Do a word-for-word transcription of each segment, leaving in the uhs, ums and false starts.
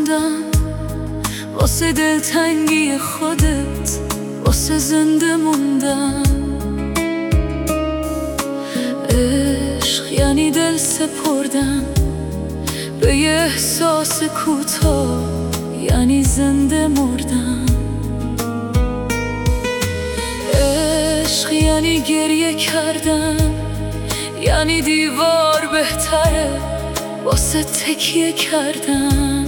موندم واسه دلتنگی خودت، واسه زنده موندم. عشق یعنی دل سپردن به یه احساس کوتاه، یعنی زنده مردم. عشق یعنی گریه کردن، یعنی دیوار بهتره واسه تکیه کردن.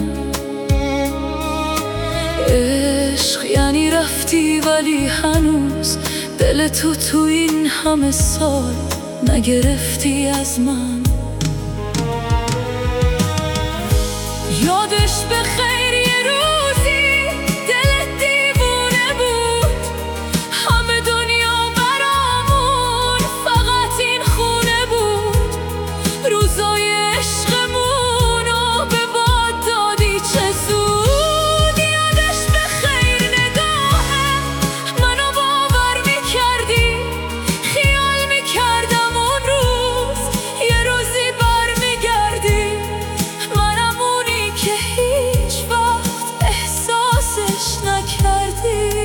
عشق یعنی رفتی ولی هنوز دل تو تو این همه سال نگرفتی از من. یادش بخیر یه روزی دلت دیوونه بود، همه دنیا برامون فقط این خونه بود. روزای عشقمونو به باد دادی چه زود. یادش بخیر نگاهم منو باور میکردی، خیال میکردم اون روز یه روزی برمیگردی. منم اونی که هیچ وقت احساسش نکردی.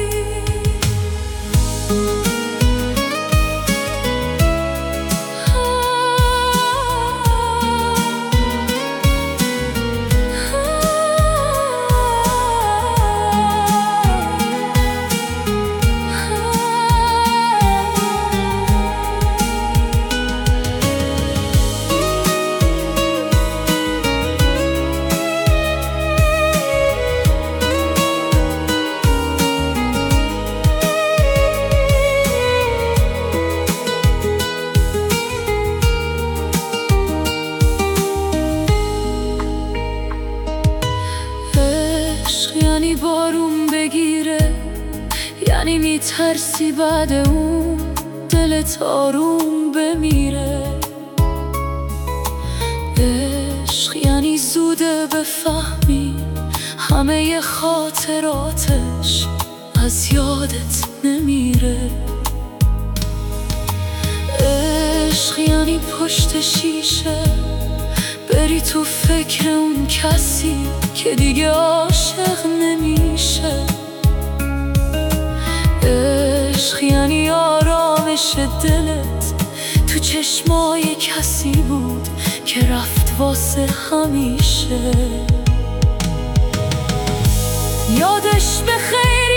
یعنی بارون بگیره، یعنی میترسی بعد اون دلت آروم بمیره. عشق یعنی زوده بفهمی همه خاطراتش از یادت نمیره. عشق یعنی پشت شیشه بری تو فکر اون کسی که دیگه عاشق نمیشه. عشق یعنی آرامش دلت تو چشمای کسی بود که رفت واسه همیشه. یادش بخیر